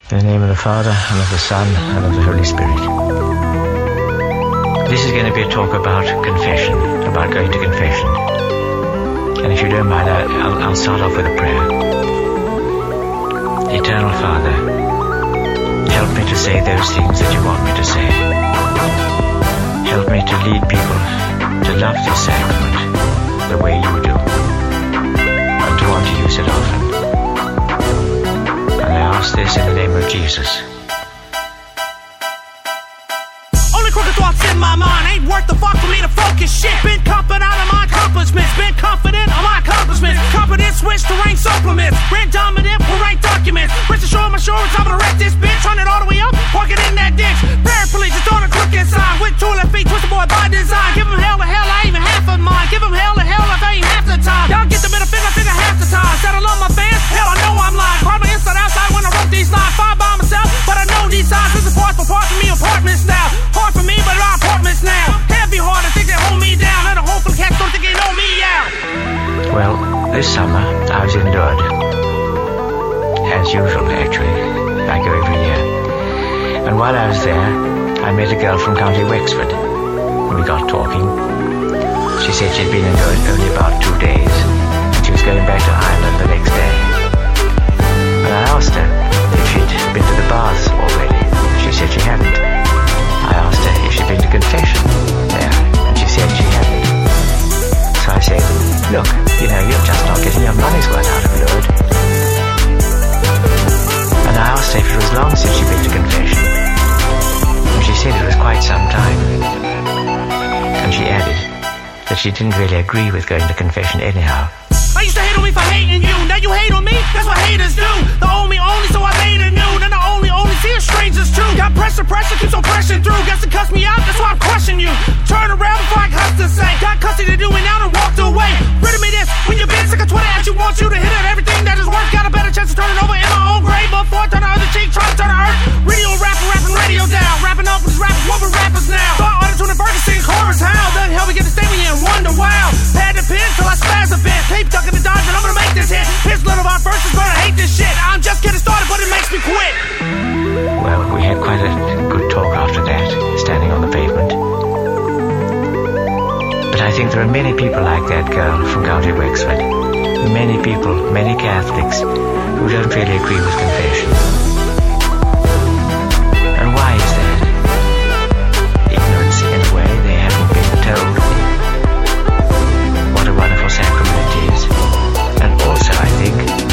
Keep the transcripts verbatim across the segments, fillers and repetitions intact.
In the name of the Father, and of the Son, and of the Holy Spirit. This is going to be a talk about confession, about going to confession. And if you don't mind, I'll, I'll start off with a prayer. Eternal Father, help me to say those things that you want me to say. Help me to lead people to love this sacrament the way you do, and to want to use it often. And I ask this in the name of Jesus. Only crooked thoughts in my mind ain't worth the fuck for me to focus shit. Been confident of my accomplishments, been confident of my accomplishments. Confidence switch to rank supplements, brand dominant for rank documents. Rest assured my assurance I'm gonna wreck this bitch. Turn it all the way up, park it in that ditch. Paraplegic on a crooked sign, with two left feet, twisted boy by design. Give him hell to hell, I ain't even half of mine. Give him hell to hell, if I ain't half the time. Y'all get the middle finger, finger half the time. Said I love my fans, hell I know I'm lying. Cried my inside outside when I wrote these lines. Five by myself, but I know these signs. This is parts for parts for me, apartments now. Hard for me, but our apartments now. Heavy heart, I think they hold me down. And the hopeful cats don't think they know me out. Well, this summer I was in Lourdes, as usual actually, I go every year. And while I was there, I met a girl from County Wexford. We got talking. She said she'd been in Lourdes only about two days, and she was going back to Ireland the next day. And I asked her if she'd been to the baths already. She said she hadn't. I asked her if she'd been to confession there, and she said she hadn't. So I said, look, you know, you're just not getting your money's worth out of Lourdes. And I asked her if it was long since she'd been to confession. And she said it was quite some time. And she added that she didn't really agree with going to confession anyhow. I used to hate on me for hating you. Now you hate on me? That's what haters do. The only only, so I made a new. Then the only only see is strangers too. Got pressure, pressure, keeps on pressing through. Guess to cuss me out, that's why I'm crushing you. Turn around before I cuss to say. Got custody to do it now and walked away. Rid of me this, when you've been sick of Twitter, actually wants you to hit it. Everything that has worked, got a better chance of turning over in my own grave. Before I turn the other cheek, try to turn the earth. Radio rapper, rapping radio down. Rapping up with these rappers, what with rappers now? Thought auto-tune and Ferguson, chorus, how the hell we get to stay me in wonder, wow. Had the pin till I spaz a bit. Tape ducking the dodge and I'm gonna make this hit. His little our first is gonna hate this shit. I'm just getting started, but it makes me quit. Well, we had quite a good talk after that, standing on the pavement. But I think there are many people like that girl from County Wexford. Many people, many Catholics, who don't really agree with confession. And why is that? Ignorance, in a way. They haven't been told what a wonderful sacrament it is. And also, I think,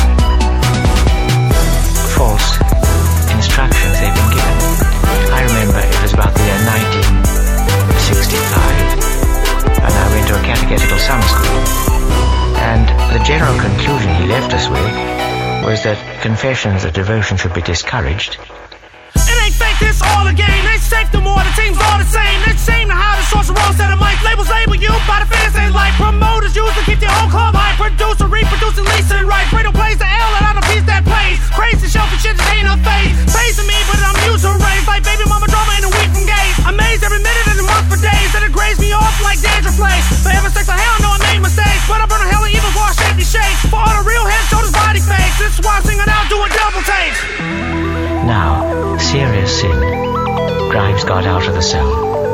false instructions they've been given. I remember it was about the year nineteen sixty-five, and I went to a catechetical summer school. And the general conclusion he left us with was that confessions or devotion should be discouraged. It ain't fake, this all a game. They safe no more, the team's all the same. They seem to hide the source of wrong set of mic. Labels label you by the fans ain't like. Promoters use to keep their whole club high. Producer, reproducing, leasing right. Fredo plays the L and I don't piece that plays. Crazy shelfie shit just ain't her face. Facing me, but I'm used to raise. Like baby mama drama in a week from gays. Amazed every minute in a month for days. That it grades me off like dandruff plays. Forever sex for hell, I know I made mistakes. But I burn a hell of even before I shake these shakes. For all the real head, shoulders, body fakes. This is why I'm singing out, doing double takes. Now, serious sin drives God out of the cell.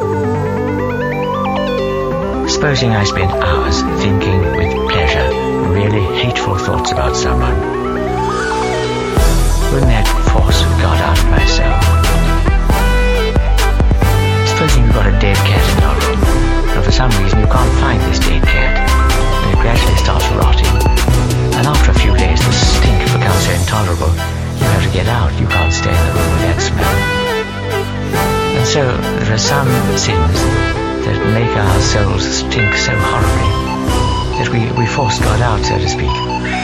Supposing I spent hours thinking with pleasure really hateful thoughts about someone, wouldn't that force God out of my cell? Supposing you've got a dead cat in your room, and for some reason you can't find this dead cat, and it gradually starts rotting, and after a few days the stink becomes so intolerable, you have to get out, you can't stay in the room with that smell. And so there are some sins that make our souls stink so horribly that we, we force God out, so to speak.